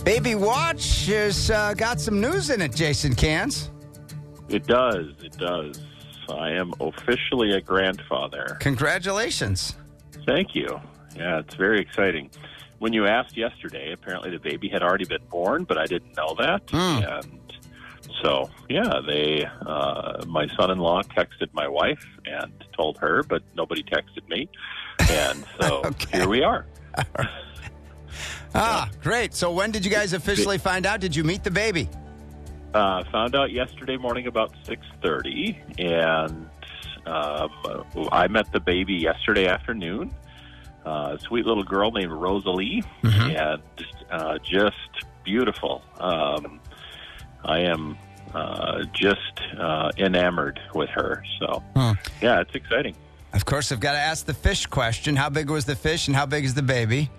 Baby Watch has got some news in it, Jason Cans. It does. I am officially a grandfather. Congratulations. Thank you. Yeah, it's very exciting. When you asked yesterday, apparently the baby had already been born, but I didn't know that. And so, my son-in-law texted my wife and told her, but nobody texted me. And so Here we are. Great. So when did you guys officially find out? Did you meet the baby? Found out yesterday morning about 6:30, and I met the baby yesterday afternoon. A sweet little girl named Rosalie, and just beautiful. I am just enamored with her. So, yeah, it's exciting. Of course, I've got to ask the fish question. How big was the fish, and how big is the baby?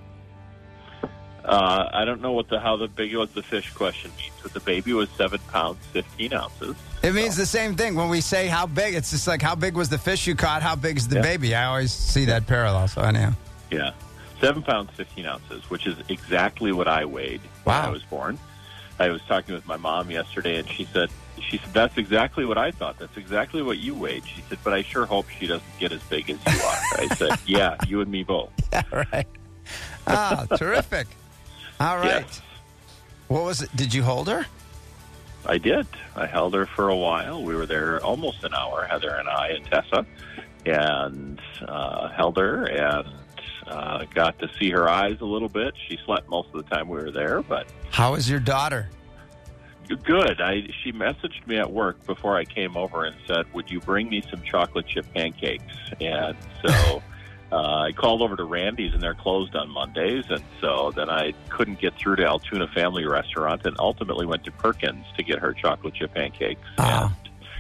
I don't know how big was the fish question means, but the baby was 7 pounds, 15 ounces. It means the same thing. When we say how big, it's just like how big was the fish you caught, how big is the baby? I always see that parallel, so I know. Yeah. 7 pounds, 15 ounces, which is exactly what I weighed when I was born. I was talking with my mom yesterday, and she said, that's exactly what I thought. That's exactly what you weighed. She said, but I sure hope she doesn't get as big as you are. I said, yeah, you and me both. Yeah, right. Terrific. All right. Yes. What was it? Did you hold her? I did. I held her for a while. We were there almost an hour, Heather and I and Tessa, and held her and got to see her eyes a little bit. She slept most of the time we were there. But how is your daughter? Good. She messaged me at work before I came over and said, would you bring me some chocolate chip pancakes? And so I called over to Randy's, and they're closed on Mondays, and so then I couldn't get through to Altoona Family Restaurant, and ultimately went to Perkins to get her chocolate chip pancakes. And,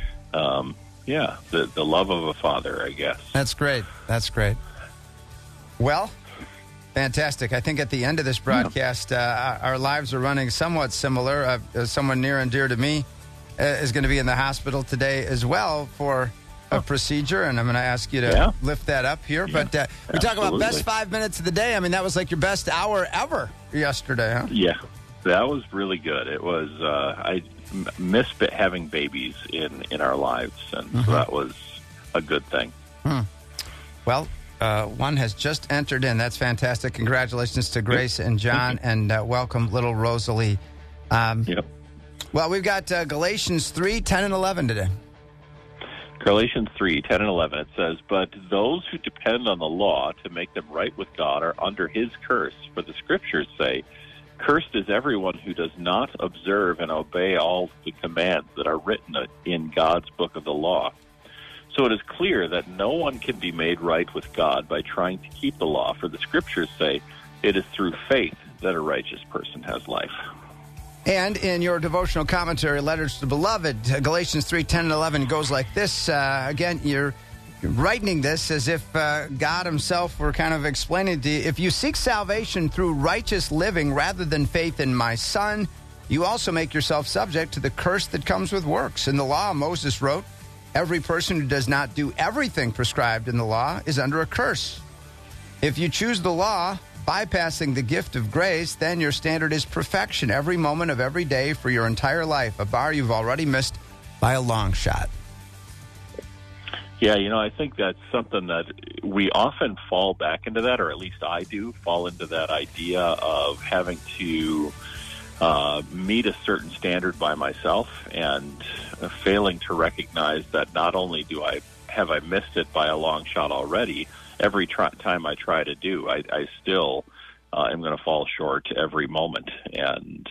the love of a father, I guess. That's great. Well, fantastic. I think at the end of this broadcast, our lives are running somewhat similar. Someone near and dear to me is going to be in the hospital today as well for a procedure, and I'm going to ask you to lift that up here. Yeah, but we talk about best 5 minutes of the day. I mean, that was like your best hour ever yesterday, huh? Yeah, that was really good. It was, I miss having babies in our lives, and so that was a good thing. Well, one has just entered in. That's fantastic. Congratulations to Grace and John, and welcome little Rosalie. Well, we've got Galatians 3, 10, and 11 today. Galatians 3, 10 and 11, it says, but those who depend on the law to make them right with God are under his curse. For the scriptures say, cursed is everyone who does not observe and obey all the commands that are written in God's book of the law. So it is clear that no one can be made right with God by trying to keep the law. For the scriptures say, it is through faith that a righteous person has life. And in your devotional commentary, Letters to the Beloved, Galatians 3, 10, and 11 goes like this. Again, you're writing this as if God himself were kind of explaining to you, if you seek salvation through righteous living rather than faith in my Son, you also make yourself subject to the curse that comes with works. In the law, Moses wrote, every person who does not do everything prescribed in the law is under a curse. If you choose the law, bypassing the gift of grace, then your standard is perfection every moment of every day for your entire life, a bar you've already missed by a long shot. Yeah, I think that's something that we often fall back into that, or at least I do fall into that idea of having to meet a certain standard by myself and failing to recognize that not only have I missed it by a long shot already, every time I try to do, I still am going to fall short every moment. And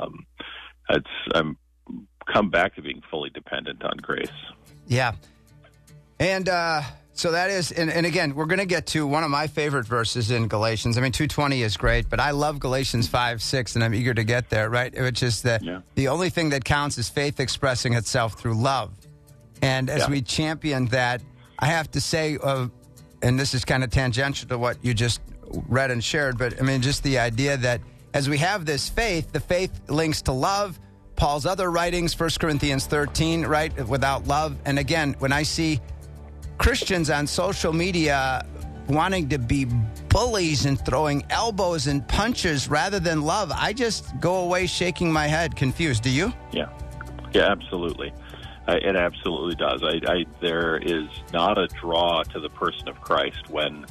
I'm come back to being fully dependent on grace. Yeah. And so that is, and again, we're going to get to one of my favorite verses in Galatians. I mean, 2:20 is great, but I love Galatians 5:6, and I'm eager to get there, right? Which is the only thing that counts is faith expressing itself through love. And as we champion that, I have to say, and this is kind of tangential to what you just read and shared, but I mean, just the idea that as we have this faith, the faith links to love. Paul's other writings, 1 Corinthians 13, right? Without love. And again, when I see Christians on social media wanting to be bullies and throwing elbows and punches rather than love. I just go away shaking my head, confused. Do you? Yeah, absolutely. It absolutely does. There is not a draw to the person of Christ when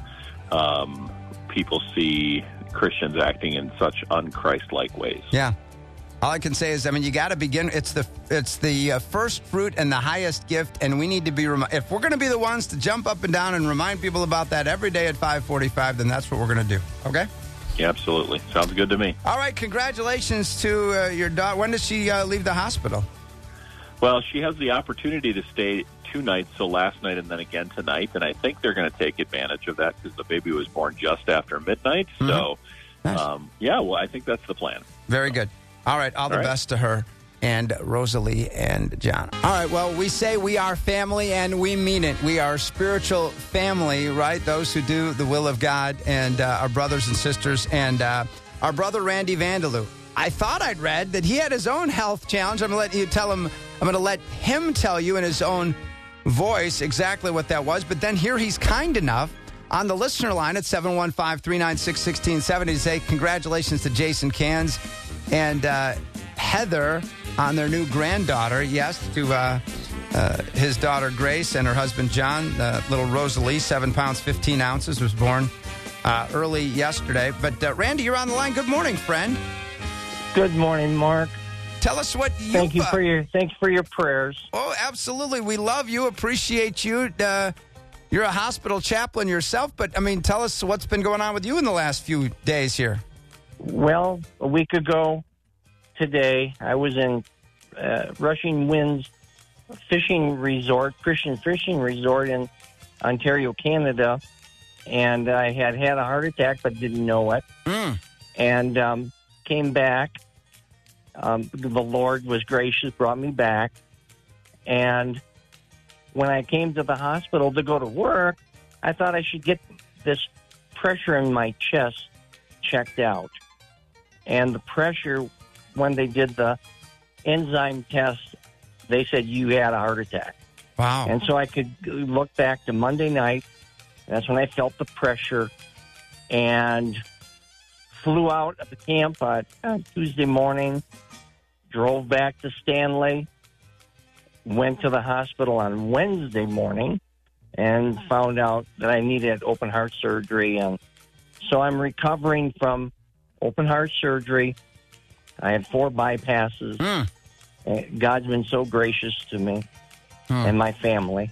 people see Christians acting in such un-Christ-like ways. Yeah. All I can say is, you got to begin. It's the first fruit and the highest gift, and we need to be. If we're going to be the ones to jump up and down and remind people about that every day at 5:45, then that's what we're going to do. Okay? Yeah, absolutely. Sounds good to me. All right. Congratulations to your daughter. When does she leave the hospital? Well, she has the opportunity to stay 2 nights, so last night and then again tonight, and I think they're going to take advantage of that because the baby was born just after midnight. Mm-hmm. So, nice. I think that's the plan. Very good. All right, all the best to her and Rosalie and John. All right, well, we say we are family, and we mean it. We are spiritual family, right? Those who do the will of God, and our brothers and sisters, and our brother Randy Vanderloo. I thought I'd read that he had his own health challenge. I'm going to let him tell you in his own voice exactly what that was. But then here he's kind enough on the listener line at 715-396-1670 to say congratulations to Jason Cans and Heather on their new granddaughter. Yes, to his daughter Grace and her husband John. Little Rosalie, 7 pounds, 15 ounces, was born early yesterday. But Randy, you're on the line. Good morning, friend. Good morning, Mark. Tell us what you... Thanks for your prayers. Oh, absolutely. We love you, appreciate you. You're a hospital chaplain yourself, but, tell us what's been going on with you in the last few days here. Well, a week ago today, I was in Rushing Winds Christian fishing resort in Ontario, Canada, and I had a heart attack but didn't know it. And came back. The Lord was gracious, brought me back. And when I came to the hospital to go to work, I thought I should get this pressure in my chest checked out. And the pressure, when they did the enzyme test, they said you had a heart attack. Wow. And so I could look back to Monday night. That's when I felt the pressure and flew out of the camp on Tuesday morning, drove back to Stanley, went to the hospital on Wednesday morning, and found out that I needed open heart surgery. And so I'm recovering from open heart surgery. I had 4 bypasses. God's been so gracious to me and my family.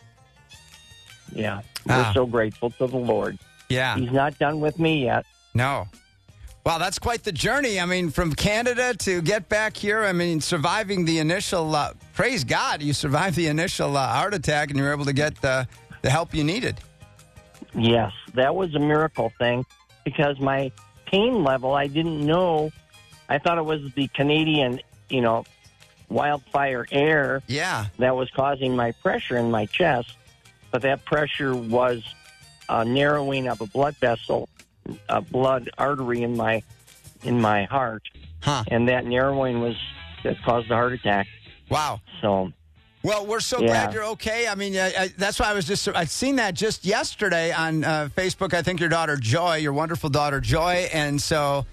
Yeah, we're so grateful to the Lord. Yeah. He's not done with me yet. No. Well, that's quite the journey. From Canada to get back here, surviving the initial, praise God, you survived the initial heart attack and you were able to get the help you needed. Yes, that was a miracle thing because my pain level, I didn't know. I thought it was the Canadian, wildfire air that was causing my pressure in my chest. But that pressure was narrowing of a blood vessel, a blood artery in my heart, and that narrowing that caused the heart attack. Wow! So, well, we're so glad you're okay. That's why I'd seen that just yesterday on Facebook. I think your daughter Joy, your wonderful daughter Joy, and so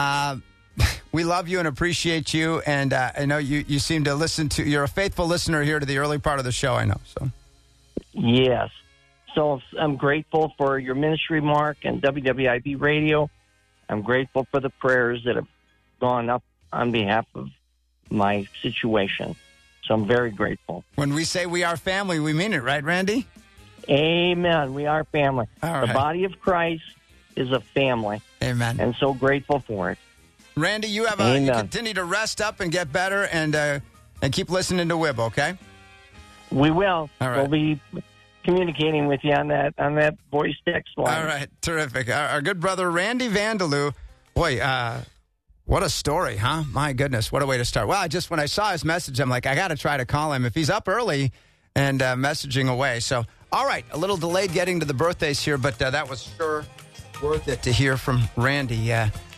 we love you and appreciate you. And I know you seem to listen to. You're a faithful listener here to the early part of the show. I know. So yes. So I'm grateful for your ministry, Mark, and WWIB Radio. I'm grateful for the prayers that have gone up on behalf of my situation. So I'm very grateful. When we say we are family, we mean it, right, Randy? Amen. We are family. All right. The body of Christ is a family. Amen. And so grateful for it. Randy, you continue to rest up and get better and keep listening to WIB, okay? We will. All right. We'll be communicating with you on that voice text line. All right, terrific. Our good brother Randy Vanderloo. Boy, what a story, huh? My goodness, what a way to start. Well, when I saw his message, I'm like, I got to try to call him if he's up early and messaging away. So, all right, a little delayed getting to the birthdays here, but that was sure worth it to hear from Randy.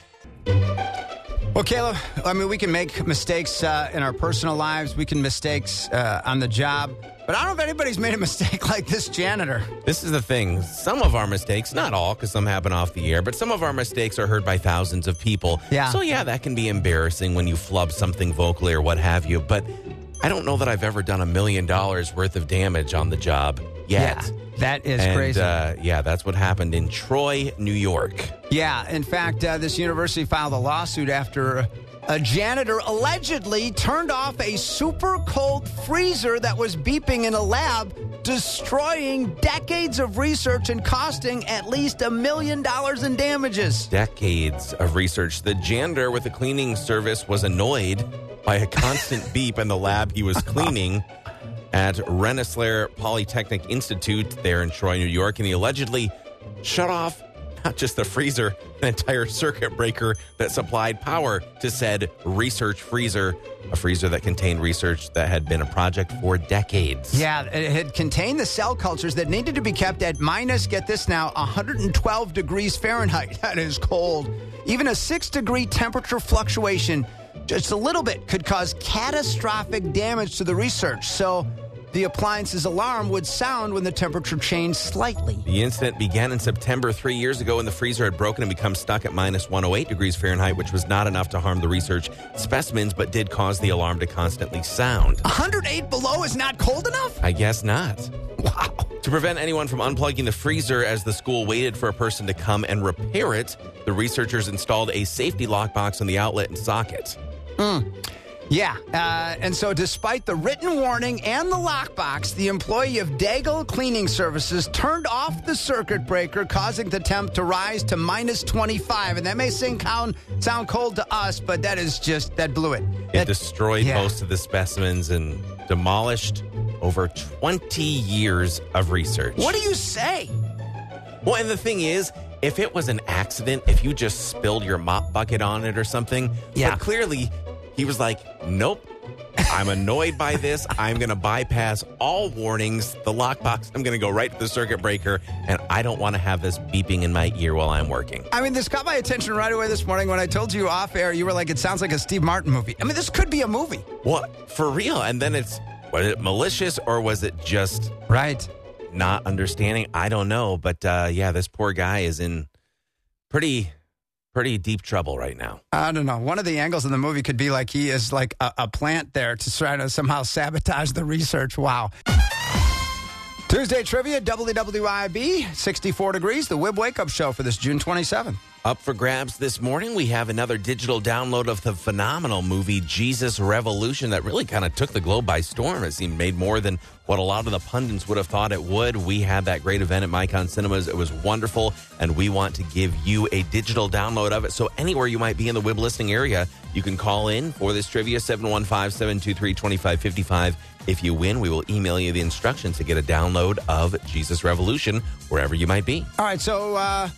Well, Caleb, we can make mistakes in our personal lives. We can mistakes on the job. But I don't know if anybody's made a mistake like this janitor. This is the thing. Some of our mistakes, not all, because some happen off the air, but some of our mistakes are heard by thousands of people. Yeah. So, yeah, that can be embarrassing when you flub something vocally or what have you. But I don't know that I've ever done $1 million worth of damage on the job yet. Yeah, that is And, crazy. yeah, that's what happened in Troy, New York. Yeah, in fact, this university filed a lawsuit after a janitor allegedly turned off a super cold freezer that was beeping in a lab, destroying decades of research and costing at least $1 million in damages. Decades of research. The janitor with the cleaning service was annoyed by a constant beep in the lab he was cleaning at Rensselaer Polytechnic Institute there in Troy, New York, and he allegedly shut off not just the freezer, an entire circuit breaker that supplied power to said research freezer, a freezer that contained research that had been a project for decades. Yeah, it had contained the cell cultures that needed to be kept at minus, get this now, 112 degrees Fahrenheit. That is cold. Even a 6-degree temperature fluctuation, just a little bit, could cause catastrophic damage to the research. So the appliance's alarm would sound when the temperature changed slightly. The incident began in September 3 years ago when the freezer had broken and become stuck at minus 108 degrees Fahrenheit, which was not enough to harm the research specimens, but did cause the alarm to constantly sound. 108 below is not cold enough? I guess not. Wow. To prevent anyone from unplugging the freezer as the school waited for a person to come and repair it, the researchers installed a safety lockbox on the outlet and socket. Yeah, and so despite the written warning and the lockbox, the employee of Daigle Cleaning Services turned off the circuit breaker, causing the temp to rise to minus 25. And that may sound cold to us, but that blew it. It destroyed most of the specimens and demolished over 20 years of research. What do you say? Well, and the thing is, if it was an accident, if you just spilled your mop bucket on it or something, yeah. But clearly he was like, nope, I'm annoyed by this. I'm going to bypass all warnings, the lockbox. I'm going to go right to the circuit breaker, and I don't want to have this beeping in my ear while I'm working. I mean, this caught my attention right away this morning when I told you off air. You were like, it sounds like a Steve Martin movie. I mean, this could be a movie. What? For real? And then was it malicious or was it just right? Not understanding? I don't know. But yeah, this poor guy is in pretty deep trouble right now. I don't know. One of the angles in the movie could be like he is like a plant there to try to somehow sabotage the research. Wow. Tuesday trivia, WWIB, 64 degrees, the Wib Wake Up Show for this June 27th. Up for grabs this morning, we have another digital download of the phenomenal movie Jesus Revolution that really kind of took the globe by storm. It seemed made more than what a lot of the pundits would have thought it would. We had that great event at Micon Cinemas. It was wonderful, and we want to give you a digital download of it. So anywhere you might be in the Wib listening area, you can call in for this trivia, 715-723-2555. If you win, we will email you the instructions to get a download of Jesus Revolution wherever you might be. All right, so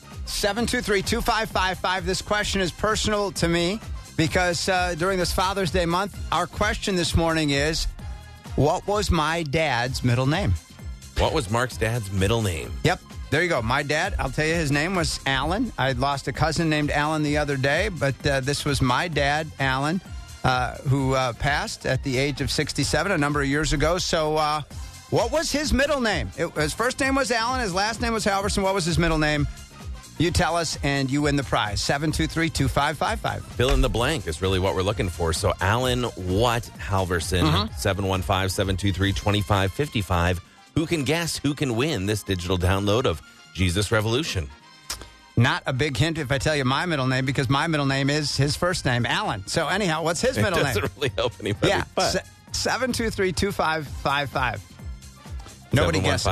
723-2555. This question is personal to me because during this Father's Day month, our question this morning is, what was my dad's middle name? What was Mark's dad's middle name? Yep. There you go. My dad, I'll tell you, his name was Alan. I lost a cousin named Alan the other day, but this was my dad, Alan, who passed at the age of 67 a number of years ago. So what was his middle name? His first name was Alan. His last name was Halverson. What was his middle name? You tell us, and you win the prize. 723-2555. Fill in the blank is really what we're looking for. So Alan Watt Halverson, 715-723-2555. Who can guess who can win this digital download of Jesus Revolution? Not a big hint if I tell you my middle name, because my middle name is his first name, Alan. So anyhow, what's his middle name? It doesn't really help anybody. Yeah, but 723-2555. Nobody guessing.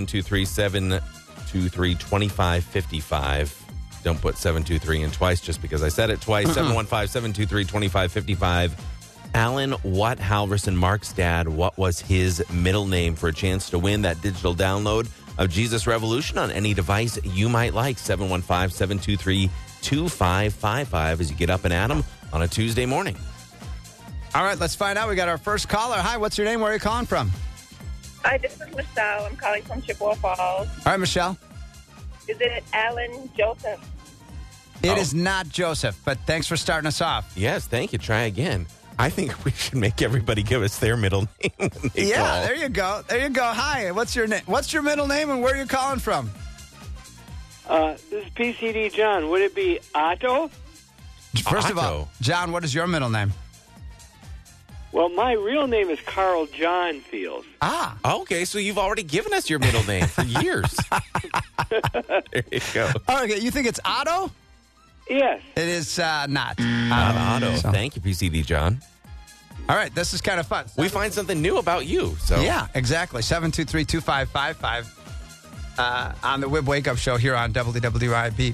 715-723-2555. Don't put 723 in twice just because I said it twice. 715-723-2555. Alan Watt Halverson, Mark's dad, what was his middle name for a chance to win that digital download of Jesus Revolution on any device you might like? 715-723-2555 as you get up and at 'em on a Tuesday morning. All right, let's find out. We got our first caller. Hi, what's your name? Where are you calling from? Hi, this is Michelle. I'm calling from Chippewa Falls. All right, Michelle. Is it Alan Joseph? It is not Joseph, but thanks for starting us off. Yes, thank you. Try again. I think we should make everybody give us their middle name when they Yeah, call. there you go. There you go. Hi, what's your name? What's your middle name and where are you calling from? This is PCD John. Would it be Otto? First of all, Otto. John, what is your middle name? Well, my real name is Carl John Fields. Ah, Okay, so you've already given us your middle name for years. There you go. okay. You think it's Otto? Yes. It is not. Not Otto. So- Thank you, PCD John. All right, this is kind of fun. We find something new about you. So Yeah, exactly. 723-2555 on the Wib Wake Up Show here on WWIB.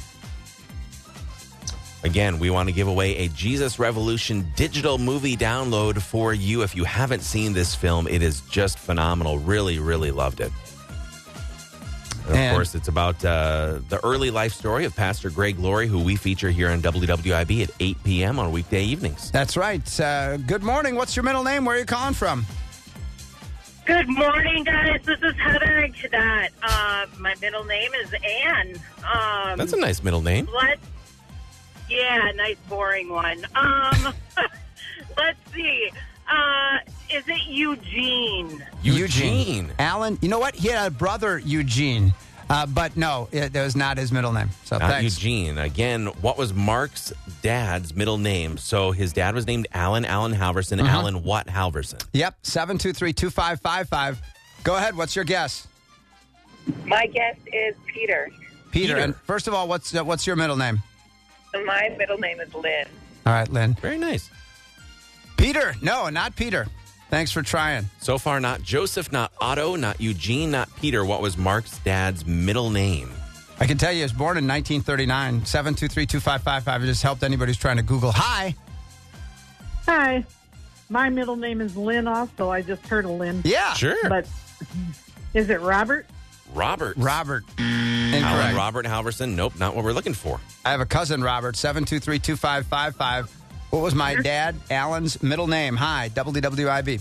Again, we want to give away a Jesus Revolution digital movie download for you. If you haven't seen this film, it is just phenomenal. Really, really loved it. And And- of course, it's about the early life story of Pastor Greg Laurie, who we feature here on WWIB at 8 p.m. on weekday evenings. That's right. Good morning. What's your middle name? Where are you calling from? Good morning, guys. This is Heather Cadet. My middle name is Ann. That's a nice middle name. Yeah, nice boring one. Let's see. Is it Eugene? Eugene. Alan, you know what? He had a brother, Eugene. But no, that was not his middle name. So Not thanks. Eugene. Again, what was Mark's dad's middle name? So his dad was named Alan Halverson. Alan what Halverson? Yep, 723-2555. Go ahead. What's your guess? My guess is Peter. Peter. Peter. And first of all, what's your middle name? My middle name is Lynn. All right, Lynn. Very nice. Peter. No, not Peter. Thanks for trying. So far, not Joseph, not Otto, not Eugene, not Peter. What was Mark's dad's middle name? I can tell you, he was born in 1939. 723-2555. It just helped anybody who's trying to Google. Hi. Hi. My middle name is Lynn also. I just heard of Lynn. Yeah. Sure. But is it Robert? Robert. Robert. Alan Incorrect. Robert Halverson. Nope, not what we're looking for. I have a cousin, Robert. 723-2555. What was my dad, Alan's middle name? Hi, WWIB.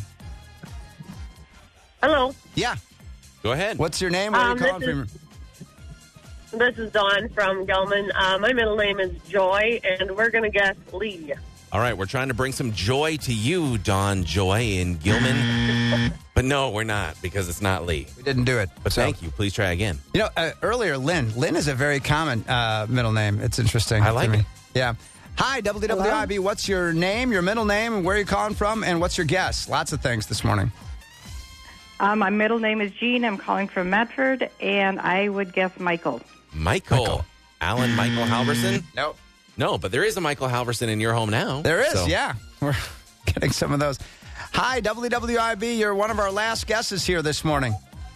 Hello, Yeah. Go ahead. What's your name? Where are you this calling from? this is Dawn from Gelman. My middle name is Joy, and we're going to guess Lee. All right, we're trying to bring some joy to you, Dawn Joy in Gilman. But no, we're not, because it's not Lee. We didn't do it. But thank you. Please try again. You know, earlier, Lynn. Lynn is a very common middle name. It's interesting. I like to me. it. Yeah. Hi, WWIB. What's your name, your middle name, and where are you calling from, and what's your guess? Lots of things this morning. My middle name is Jean. I'm calling from Medford, and I would guess Michael. Michael. Alan Michael Halverson? Nope. No, but there is a Michael Halverson in your home now. There is, So- yeah. We're getting some of those. Hi, WWIB. You're one of our last guesses here this morning.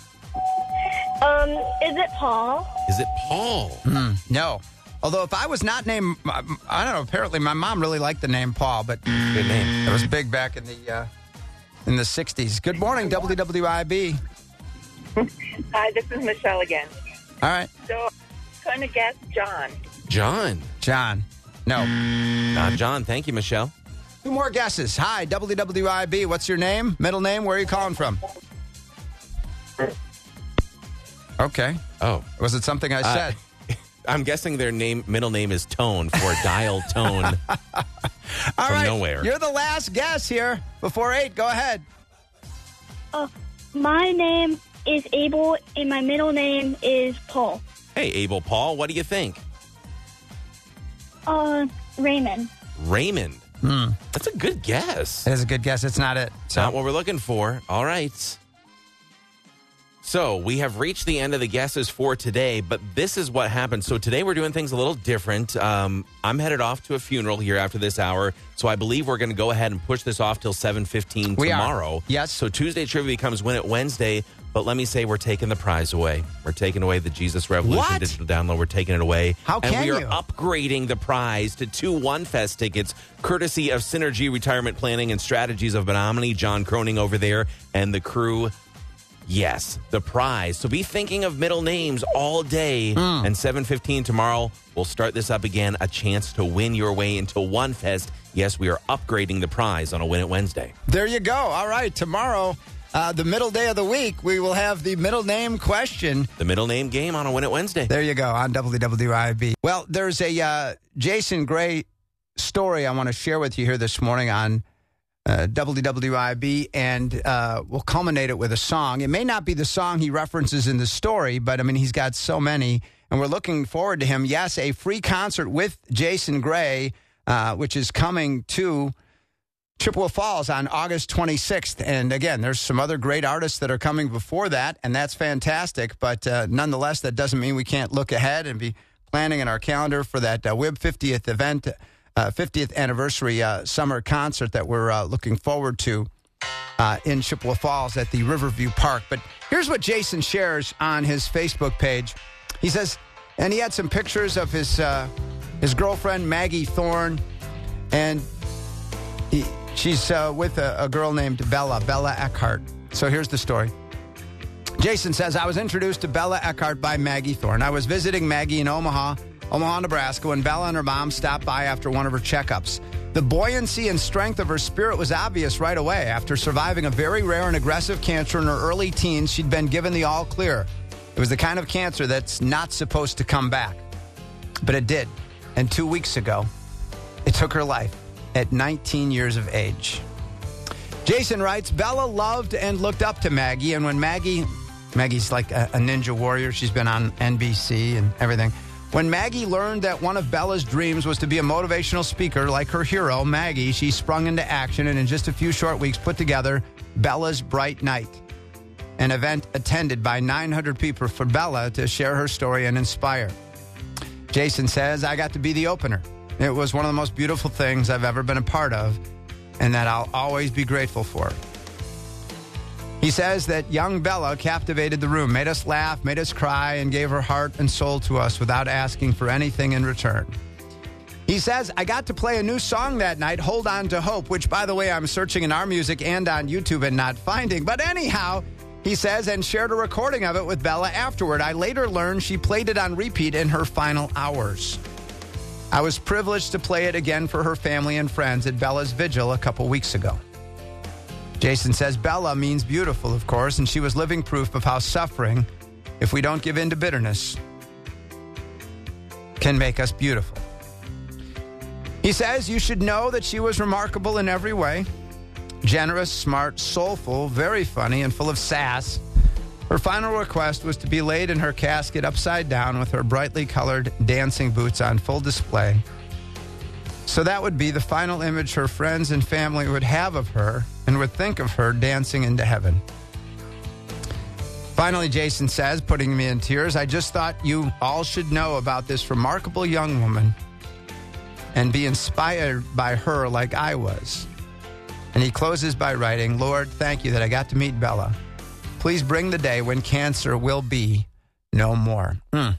Is it Paul? Is it Paul? No. Although if I was not named, I don't know, apparently my mom really liked the name Paul, but Good name. it was big back in the 60s. Good morning, WWIB. Hi, this is Michelle again. All right. So, I'm going to guess John. John. John. No. Not John. Thank you, Michelle. Two more guesses. Hi, WWIB. What's your name? Middle name? Where are you calling from? Okay. Oh. Was it something I said? I'm guessing their middle name is Tone for dial tone. All right. nowhere. You're the last guess here before 8. Go ahead. My name is Abel, and my middle name is Paul. Hey, Abel Paul, what do you think? Raymond. Raymond. That's a good guess. It is a good guess. It's not it. So, Not what we're looking for. All right. So we have reached the end of the guesses for today, but this is what happened. So today we're doing things a little different. I'm headed off to a funeral here after this hour, so I believe we're going to go ahead and push this off till 7:15 We are. tomorrow. Yes. So Tuesday trivia becomes Win It Wednesday, but let me say we're taking the prize away. We're taking away the Jesus Revolution What? digital download. We're taking it away. How and can we are you? upgrading the prize to 2 OneFest tickets, courtesy of Synergy Retirement Planning and Strategies of Menominee, John Croning over there, and the crew. Yes, the prize. So be thinking of middle names all day. And 7:15 tomorrow, we'll start this up again. A chance to win your way into OneFest. Yes, we are upgrading the prize on a Win It Wednesday. there you go. All right. Tomorrow, the middle day of the week, we will have the middle name question. The middle name game on a Win It Wednesday. There you go on WWIB. Well, there's a Jason Gray story I want to share with you here this morning on WWIB, and we'll culminate it with a song. It may not be the song he references in the story, but, I mean, he's got so many, and we're looking forward to him. Yes, a free concert with Jason Gray, which is coming to Chippewa Falls on August 26th. And again, there's some other great artists that are coming before that, and that's fantastic. But nonetheless, that doesn't mean we can't look ahead and be planning in our calendar for that WIB 50th event, 50th anniversary summer concert that we're looking forward to in Chippewa Falls at the Riverview Park. But here's what Jason shares on his Facebook page. He says, and he had some pictures of his girlfriend, Maggie Thorne, and she's with a girl named Bella Eckhart. So here's the story. Jason says, I was introduced to Bella Eckhart by Maggie Thorne. I was visiting Maggie in Omaha, Nebraska, when Bella and her mom stopped by after one of her checkups. The buoyancy and strength of her spirit was obvious right away. After surviving a very rare and aggressive cancer in her early teens, she'd been given the all clear. It was the kind of cancer that's not supposed to come back. But it did. And 2 weeks ago, it took her life at 19 years of age. Jason writes, Bella loved and looked up to Maggie, and when Maggie's like a ninja warrior. She's been on NBC and everything. When Maggie learned that one of Bella's dreams was to be a motivational speaker like her hero, Maggie, she sprung into action and in just a few short weeks put together Bella's Bright Night, an event attended by 900 people for Bella to share her story and inspire. Jason says, I got to be the opener. It was one of the most beautiful things I've ever been a part of, and that I'll always be grateful for. He says that young Bella captivated the room, made us laugh, made us cry, and gave her heart and soul to us without asking for anything in return. He says, I got to play a new song that night, Hold On to Hope, which, by the way, I'm searching in our music and on YouTube and not finding. But anyhow, he says, and shared a recording of it with Bella afterward. I later learned she played it on repeat in her final hours. I was privileged to play it again for her family and friends at Bella's vigil a couple weeks ago. Jason says Bella means beautiful, of course, and she was living proof of how suffering, if we don't give in to bitterness, can make us beautiful. He says you should know that she was remarkable in every way. Generous, smart, soulful, very funny, and full of sass. Her final request was to be laid in her casket upside down with her brightly colored dancing boots on full display. So that would be the final image her friends and family would have of her and would think of her dancing into heaven. Finally, Jason says, putting me in tears, I just thought you all should know about this remarkable young woman and be inspired by her like I was. And he closes by writing, Lord, thank you that I got to meet Bella. Please bring the day when cancer will be no more.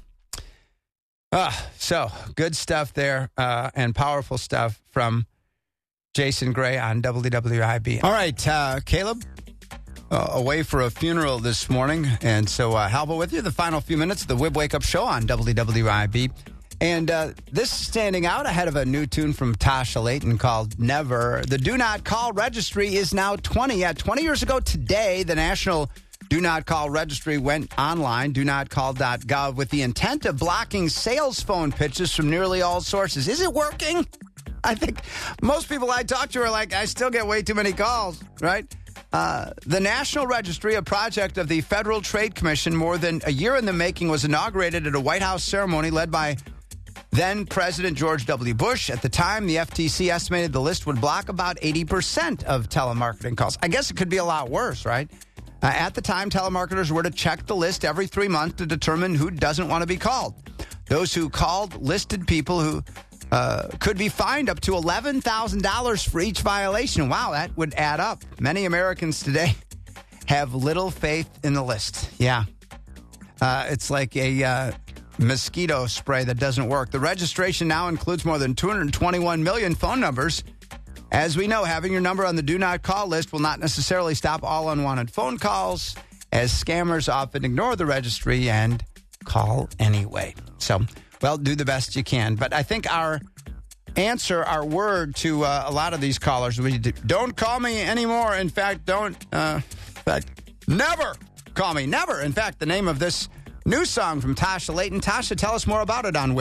So, good stuff there and powerful stuff from Jason Gray on WWIB. All right, Caleb, away for a funeral this morning. And so, Halva with you, the final few minutes of the WIB Wake Up Show on WWIB. And this is standing out ahead of a new tune from Tasha Layton called Never. The Do Not Call registry is now 20. 20 years ago today, the National Do Not Call registry went online, donotcall.gov, with the intent of blocking sales phone pitches from nearly all sources. Is it working? I think most people I talk to are like, I still get way too many calls, right? The National Registry, a project of the Federal Trade Commission more than a year in the making, was inaugurated at a White House ceremony led by then-President George W. Bush. At the time, the FTC estimated the list would block about 80% of telemarketing calls. I guess it could be a lot worse, right? At the time, telemarketers were to check the list every 3 months to determine who doesn't want to be called. Those who called listed people who could be fined up to $11,000 for each violation. Wow, that would add up. Many Americans today have little faith in the list. Yeah. It's like a mosquito spray that doesn't work. The registration now includes more than 221 million phone numbers. As we know, having your number on the Do Not Call list will not necessarily stop all unwanted phone calls, as scammers often ignore the registry and call anyway. So, well, do the best you can. But I think our answer, our word to a lot of these callers, don't call me anymore. In fact, never call me. Never. In fact, the name of this new song from Tasha Layton. Tasha, tell us more about it on